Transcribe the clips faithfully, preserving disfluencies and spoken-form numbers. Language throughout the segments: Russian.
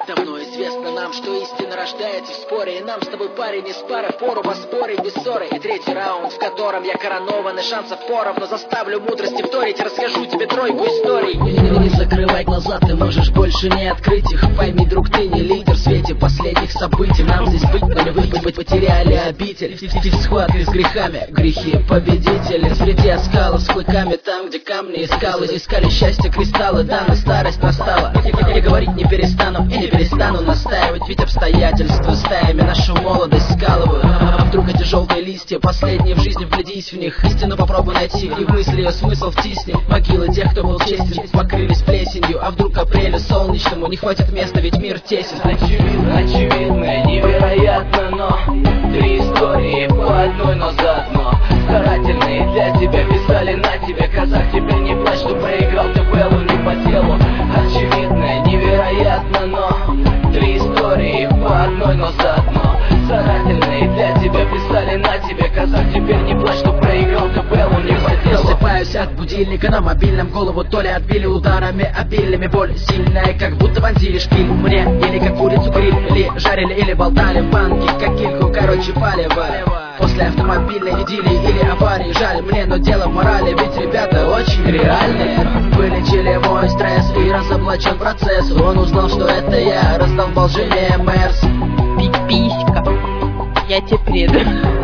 Давно известно нам, что истина рождается в споре, и нам с тобой, парень, из пары впору поспорить без ссоры. И третий раунд, в котором я коронован, и шансов поровну, заставлю мудрости вторить, расскажу тебе тройку историй. Не, не закрывай глаза, ты можешь больше не открыть их. Пойми, друг, ты не лидер в свете последних событий. Нам здесь быть, но не быть, быть, потеряли обитель. В схватке с грехами, грехи победители. Среди оскалов с клыками, там, где камни и скалы, искали счастье кристаллы, да, но старость настала. Я говорить не перестану и не перестану настаивать, ведь обстоятельства стаями нашу молодость скалывают. А вдруг эти желтые листья последние в жизни, вглядись в них, истину попробуй найти, и в мысли ее смысл втисни. Могилы тех, кто был честен, покрылись плесенью, а вдруг апрелю солнечному не хватит места, ведь мир тесен. Очевидно, очевидно, невероятно, но три истории по одной, но заодно старательные для тебя писали на тебе. Казах, теперь не плачь, что проиграл ты Беллу не по делу. Очевидно, невероятно, но три истории по одной, но заодно старательные для тебя писали на тебе. Казах, теперь не плачь, что проиграл ты Беллу не по делу. Просыпаюсь от будильника на мобильном, голову то ли отбили ударами обильными. Боль сильная, как будто вонзили шпиль мне, или как курицу гриль, жарили или болтали в банке, как кильку, короче, палево. После автомобильной идиллии или аварии, жаль мне, но дело в морали, ведь ребята очень реальные. Вылечили мой стресс и разоблачен процесс. Он узнал, что это я раздолбал жене Мерс. Пиписька, я тебе предан.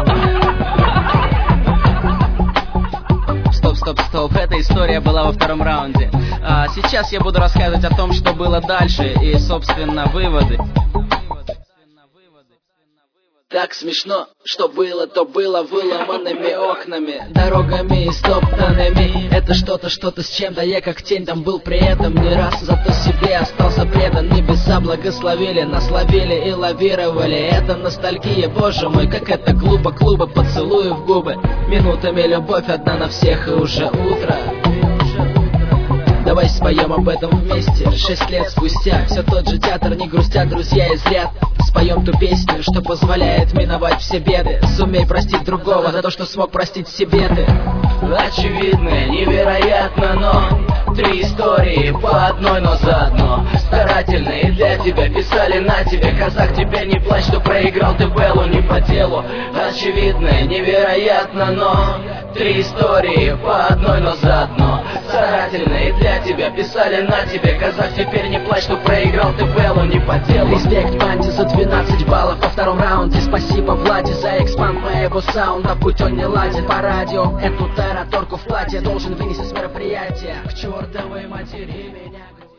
Стоп, стоп, стоп, эта история была во втором раунде. А сейчас я буду рассказывать о том, что было дальше и, собственно, выводы. Так смешно, что было, то было выломанными окнами, дорогами и стоптанными. Это что-то, что-то с чем-то, я как тень там был при этом не раз. Зато себе остался предан, небеса благословили, насловили и лавировали. Это ностальгия, боже мой, как это глупо, клуба, поцелуи в губы. Минутами любовь одна на всех и уже утро. Давай споем об этом вместе. Шесть лет спустя все тот же театр, не грустят друзья из ряд. Споем ту песню, что позволяет миновать все беды. Сумей простить другого за то, что смог простить себе ты. Очевидно, невероятно, но три истории по одной, но заодно старательные для тебя писали на тебе. Казах, теперь не плачь, что проиграл ты Беллу не по делу. Очевидно, невероятно, но три истории по одной, но заодно старательные для тебя писали на тебе. Казах, теперь не плачь, что проиграл ты Беллу не по делу. Респект банде за двенадцать баллов во втором раунде. Спасибо Владе за экспанд моего саунда. Будь он не ладен по радио, эту тараторку в платье должен вынести с мероприятия. К чертовой матери меня.